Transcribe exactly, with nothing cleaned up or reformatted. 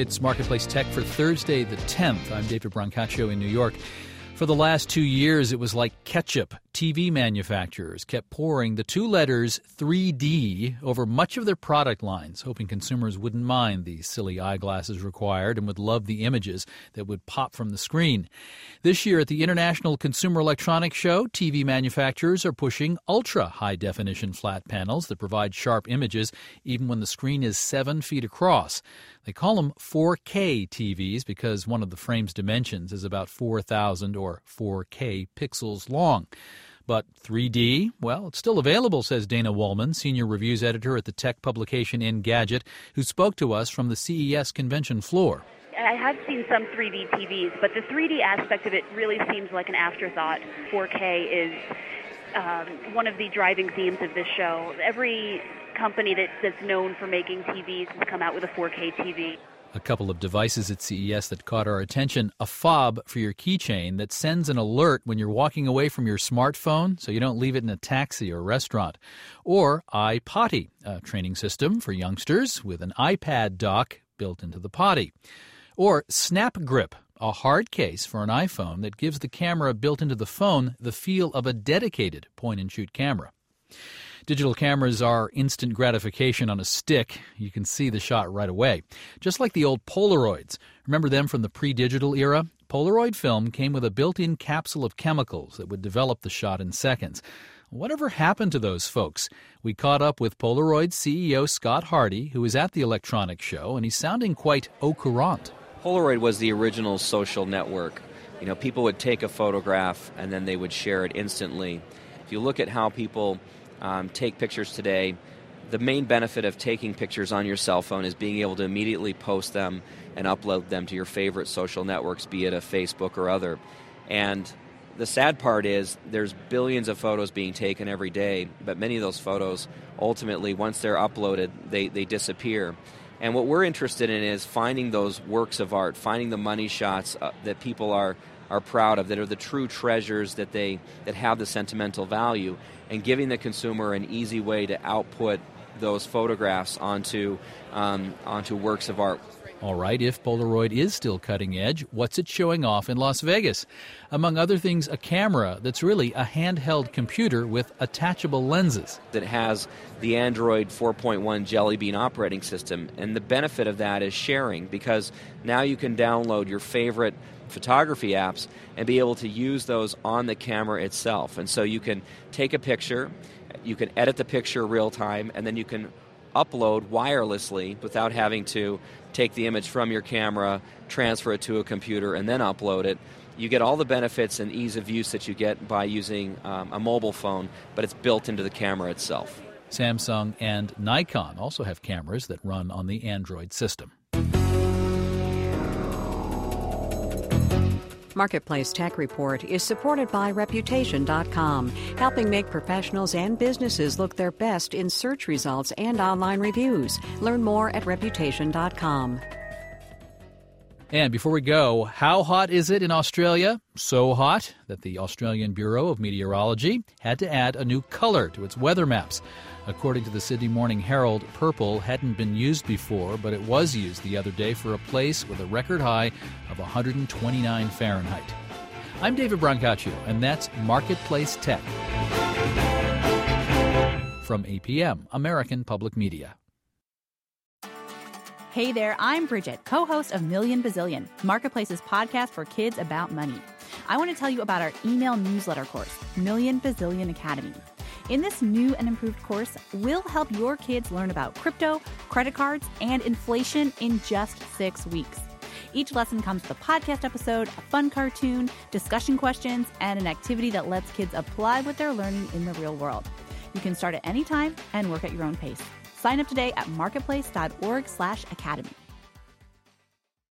It's Marketplace Tech for Thursday the tenth. I'm David Brancaccio in New York. For the last two years, it was like ketchup. T V manufacturers kept pouring the two letters three D over much of their product lines, hoping consumers wouldn't mind the silly eyeglasses required and would love the images that would pop from the screen. This year at the International Consumer Electronics Show, T V manufacturers are pushing ultra-high-definition flat panels that provide sharp images even when the screen is seven feet across. They call them four K T Vs because one of the frame's dimensions is about four thousand or four K pixels long. But three D, well, it's still available, says Dana Wollman, senior reviews editor at the tech publication Engadget, who spoke to us from the C E S convention floor. I have seen some three D T Vs, but the three D aspect of it really seems like an afterthought. four K is um, one of the driving themes of this show. Every company that, that's known for making T Vs has come out with a four K T V. A couple of devices at C E S that caught our attention. A fob for your keychain that sends an alert when you're walking away from your smartphone so you don't leave it in a taxi or restaurant. Or iPotty, a training system for youngsters with an iPad dock built into the potty. Or SnapGrip, a hard case for an iPhone that gives the camera built into the phone the feel of a dedicated point-and-shoot camera. Digital cameras are instant gratification on a stick. You can see the shot right away. Just like the old Polaroids. Remember them from the pre-digital era? Polaroid film came with a built-in capsule of chemicals that would develop the shot in seconds. Whatever happened to those folks? We caught up with Polaroid C E O Scott Hardy, who was at the electronics show, and he's sounding quite au courant. Polaroid was the original social network. You know, people would take a photograph and then they would share it instantly. If you look at how people Um, take pictures today, the main benefit of taking pictures on your cell phone is being able to immediately post them and upload them to your favorite social networks, be it a Facebook or other. And the sad part is there's billions of photos being taken every day, but many of those photos, ultimately, once they're uploaded, they, they disappear. And what we're interested in is finding those works of art, finding the money shots uh, that people are are proud of, that are the true treasures that they that have the sentimental value, and giving the consumer an easy way to output those photographs onto um, onto works of art. All right, if Polaroid is still cutting edge, what's it showing off in Las Vegas? Among other things, a camera that's really a handheld computer with attachable lenses. That has the Android four point one Jelly Bean operating system, and the benefit of that is sharing, because now you can download your favorite photography apps and be able to use those on the camera itself. And so you can take a picture, you can edit the picture real time, and then you can upload wirelessly without having to take the image from your camera, transfer it to a computer, and then upload it. You get all the benefits and ease of use that you get by using um, a mobile phone, but it's built into the camera itself. Samsung and Nikon also have cameras that run on the Android system. Marketplace Tech Report is supported by Reputation dot com, helping make professionals and businesses look their best in search results and online reviews. Learn more at Reputation dot com. And before we go, how hot is it in Australia? So hot that the Australian Bureau of Meteorology had to add a new color to its weather maps. According to the Sydney Morning Herald, purple hadn't been used before, but it was used the other day for a place with a record high of one hundred twenty-nine Fahrenheit. I'm David Brancaccio, and that's Marketplace Tech. From A P M, American Public Media. Hey there, I'm Bridget, co-host of Million Bazillion, Marketplace's podcast for kids about money. I want to tell you about our email newsletter course, Million Bazillion Academy. In this new and improved course, we'll help your kids learn about crypto, credit cards, and inflation in just six weeks. Each lesson comes with a podcast episode, a fun cartoon, discussion questions, and an activity that lets kids apply what they're learning in the real world. You can start at any time and work at your own pace. Sign up today at marketplace dot org slash academy.